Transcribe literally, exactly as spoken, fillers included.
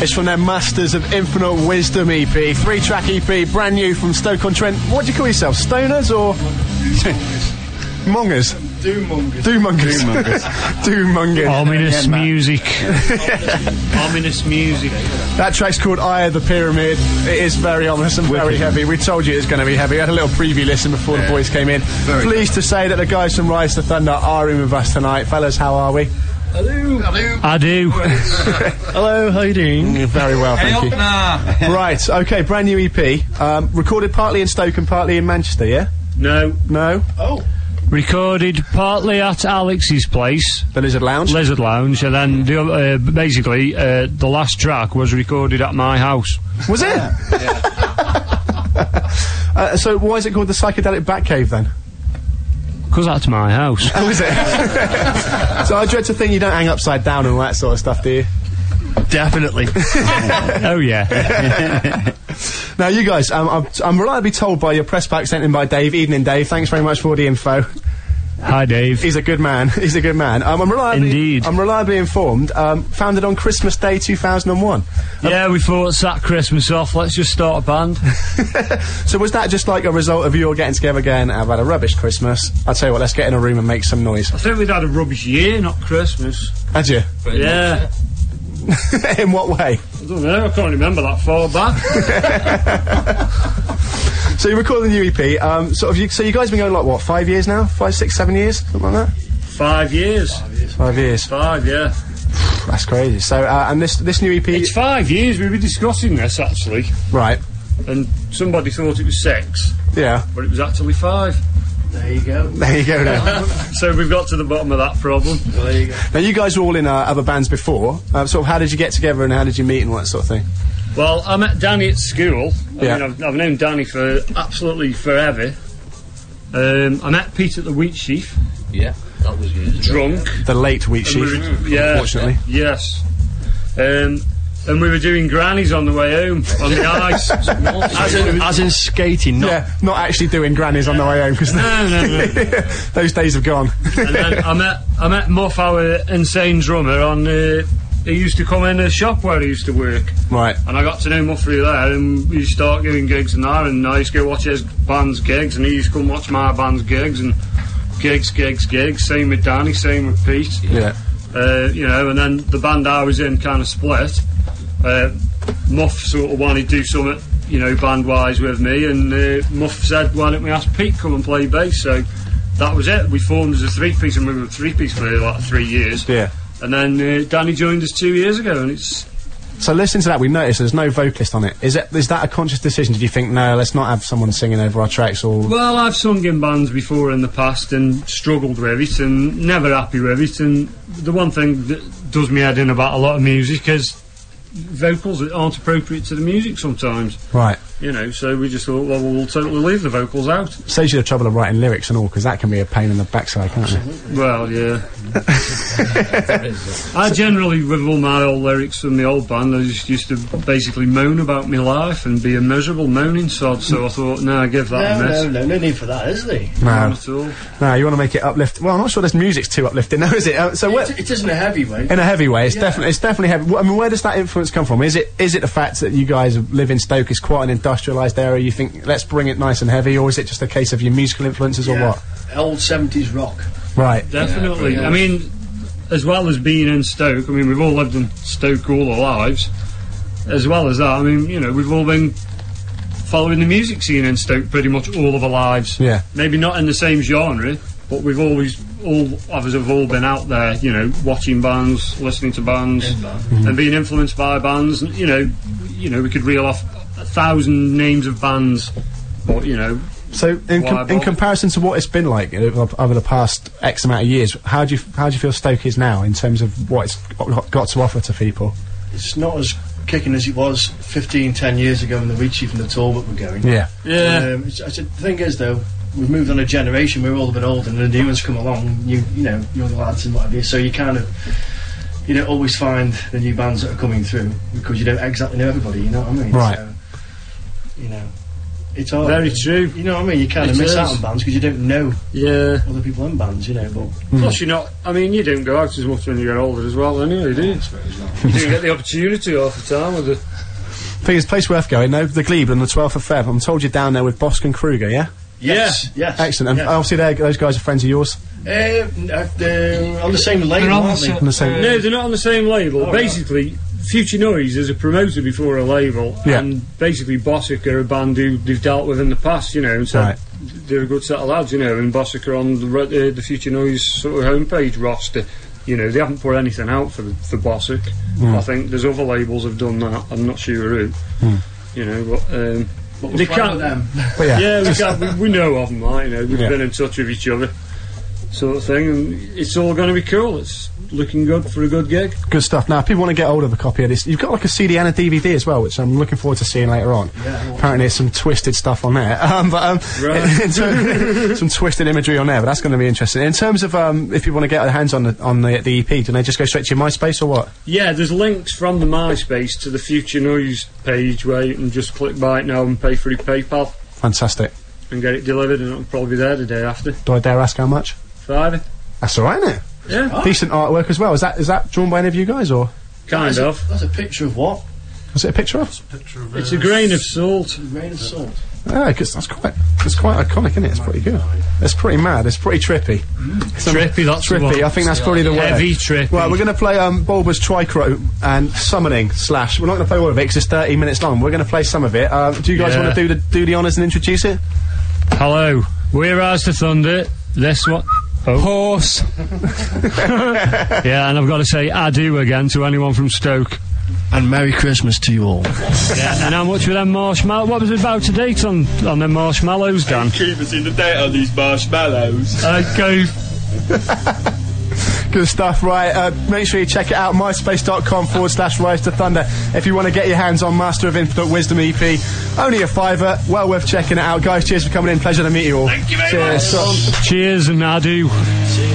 It's from their Masters of Infinite Wisdom E P, three-track E P, brand new from Stoke-on-Trent. What do you call yourself, stoners or mongers? Doom-mongers. Doom-mongers. Doom-mongers. Ominous music. Ominous music. That track's called Eye of the Pyramid. It is very ominous and very heavy. We told you it was going to be heavy. We had a little preview listen before yeah. the boys came in. Very Pleased good. to say that the guys from Rise to Thunder are in with us tonight. Fellas, how are we? Hello. Hello. I do. Hello, how you doing? Very well, thank hey, you. Nah. Right, okay, brand new E P. Um, recorded partly in Stoke and partly in Manchester, yeah? No. No? Oh. Recorded partly at Alex's place, the Lizard Lounge. Lizard Lounge, and then the, uh, basically uh, the last track was recorded at my house. Was it? Yeah. uh, so why is it called the Psychedelic Batcave then? Because that's my house. Oh, is it? So I dread to think you don't hang upside down and all that sort of stuff, do you? Definitely. Oh yeah. Now you guys, um, I'm, I'm reliably told by your press pack sent in by Dave. Evening, Dave. Thanks very much for all the info. Hi, Dave. He's a good man. He's a good man. Um, I'm reliably, Indeed. I'm reliably informed. Um, founded on Christmas Day two thousand one. Um, yeah, we thought sack Christmas off. Let's just start a band. So was that just like a result of you all getting together again? I've had a rubbish Christmas. I'll tell you what. Let's get in a room and make some noise. I think we'd had a rubbish year, not Christmas. Had you? Yeah. In what way? I don't know, I can't remember that far back. So you recorded the new E P, um, sort of, you, so you guys have been going like, what, five years now? Five, six, seven years? Something like that? Five years. Five years. Five years. Five, yeah. That's crazy. So, uh, and this this new E P... It's five years, we were discussing this, actually. Right. And somebody thought it was six. Yeah. But it was actually five. There you go. There you go now. So we've got to the bottom of that problem. There you go. Now you guys were all in uh, other bands before. Uh, sort of how did you get together and how did you meet and all that sort of thing? Well, I met Danny at school. I yeah. mean, I've, I've known Danny for absolutely forever. Um, I met Pete at the Wheat Sheaf. Yeah, that was years ago. Drunk. The late Wheat Sheaf, we were, yeah, unfortunately. Yes. Um, and we were doing grannies on the way home on the ice. as, in, as in skating, not... Yeah, not actually doing grannies on the way home, because no, no, no. those days have gone. And then I met, I met Muff, our insane drummer, on... Uh, he used to come in a shop where he used to work. Right. And I got to know Muff through there, and we start doing gigs and that, and I used to go watch his band's gigs, and he used to come watch my band's gigs, and gigs, gigs, gigs. Same with Danny, same with Pete. Yeah. Uh, you know, and then the band I was in kind of split. Uh, Muff sort of wanted to do something, you know, band-wise with me, and uh, Muff said, why don't we ask Pete come and play bass? So that was it. We formed as a three-piece, and we were a three-piece for like three years. Yeah. And then uh, Danny joined us two years ago, and it's... So listening to that, we noticed there's no vocalist on it. Is it is that a conscious decision? Did you think, no, let's not have someone singing over our tracks? Or Well, I've sung in bands before in the past and struggled with it and never happy with it, and the one thing that does me head in about a lot of music is vocals that aren't appropriate to the music sometimes. Right. You know, so we just thought, well, we'll totally leave the vocals out. Saves you the trouble of writing lyrics and all, because that can be a pain in the backside, can't it? Well, yeah. I generally, with all my old lyrics from the old band, I just used to basically moan about my life and be a miserable moaning sod, so I thought, no, nah, give that no, a miss. No, no, no need for that, is there? No. Not at all. No, you want to make it uplift. Well, I'm not sure this music's too uplifting, though, is it? Uh, so it, it isn't a heavy way. In a heavy way, it's yeah. definitely it's definitely heavy. Wh- I mean, where does that influence come from? Is it is it the fact that you guys live in Stoke, is quite an industrialised area? You think let's bring it nice and heavy, or is it just a case of your musical influences, yeah. or what? Old seventies rock. Right. Definitely. Yeah, I mean, as well as being in Stoke, I mean, we've all lived in Stoke all our lives. As well as that, I mean, you know, we've all been following the music scene in Stoke pretty much all of our lives. Yeah. Maybe not in the same genre, but we've always, all of us have all been out there, you know, watching bands, listening to bands, mm-hmm. and being influenced by bands. And, you know, you know, we could reel off a thousand names of bands, but, you know... So, in, com in comparison to what it's been like uh, over the past X amount of years, how do you how do you feel Stoke is now in terms of what it's got to offer to people? It's not as kicking as it was fifteen, ten years ago when the Wheat Sheaf and the tour that were going. Yeah, yeah. Um, it's, it's, the thing is, though, we've moved on a generation. We're all a bit older, and the new ones come along. You you know, young lads and what have you. So you kind of you don't always find the new bands that are coming through because you don't exactly know everybody. You know what I mean? Right. So, you know. It's hard. Very true. You know what I mean? You kind of It miss is. out on bands because you don't know Yeah. other people in bands, you know. But Plus, you're not. I mean, you don't go out as much when you get older as well, anyway, do you? You don't get the opportunity half the time with the. Thing is, place worth going, though. The Glebe on the twelfth of February. I'm told you're down there with Bosk and Kruger, yeah? yes, yes, Excellent. And yes. obviously, they're- those guys are friends of yours. Uh, uh, they're on the same label, on aren't the they? sa- On the same. No, they're not on the same label. Oh, right. Basically, Future Noise is a promoter before a label, Yeah. and basically Bossick are a band who they've dealt with in the past, you know, and so Right. they're a good set of lads, you know, and Bossick are on the, re- uh, the Future Noise sort of homepage roster. You know, they haven't put anything out for the, for Bossick. Mm. I think there's other labels have done that. I'm not sure who. Mm. You know, but um, But we're they fine can't. with them. But yeah. Yeah, we, can't, we, we know of them, like, you know, we've Yeah. been in touch with each other, sort of thing, and it's all going to be cool. It's looking good for a good gig. Good stuff. Now, if people want to get hold of a copy of this, you've got like a C D and a D V D as well, which I'm looking forward to seeing later on. Yeah, I watched Apparently, there's some twisted stuff on there. Um, but um, Right. in ter- some twisted imagery on there. But that's going to be interesting. In terms of um, if you want to get their hands on the on the, the E P, do they just go straight to your MySpace or what? Yeah, there's links from the MySpace to the Future Noise page where you can just click buy it now and pay for your PayPal Fantastic. and get it delivered, and it'll probably be there the day after. Do I dare ask how much? Friday. That's all right, isn't it? Yeah, Decent artwork as well. Is that is that drawn by any of you guys, or kind That's of. A, that's a picture of what? was it a picture of? It's a grain of salt. A grain of salt. Yeah, because that's quite it's quite iconic, isn't it? It's pretty good. It's pretty mad. It's pretty trippy. Trippy, that's the Trippy. one. I think that's probably the word. Heavy trippy. Well, we're going to play um, Bulba's Tricro and Summoning Slash. We're not going to play all of it because it's thirty minutes long. We're going to play some of it. Uh, do you guys Yeah. want to do the do the honours and introduce it? Hello, we're Rise to Thunder. This one. Oh. Horse. Yeah, and I've got to say adieu again to anyone from Stoke. And Merry Christmas to you all. Yeah, and how much were them marshmallows? What was it about to date on, on them marshmallows, Dan? Keep us in the date on these marshmallows. Okay. Good stuff, right. Uh, make sure you check it out, myspace.com forward slash Rise to Thunder. If you want to get your hands on Master of Infinite Wisdom E P, only a fiver, well worth checking it out. Guys, cheers for coming in. Pleasure to meet you all. Thank you very cheers. much. Cheers and adieu.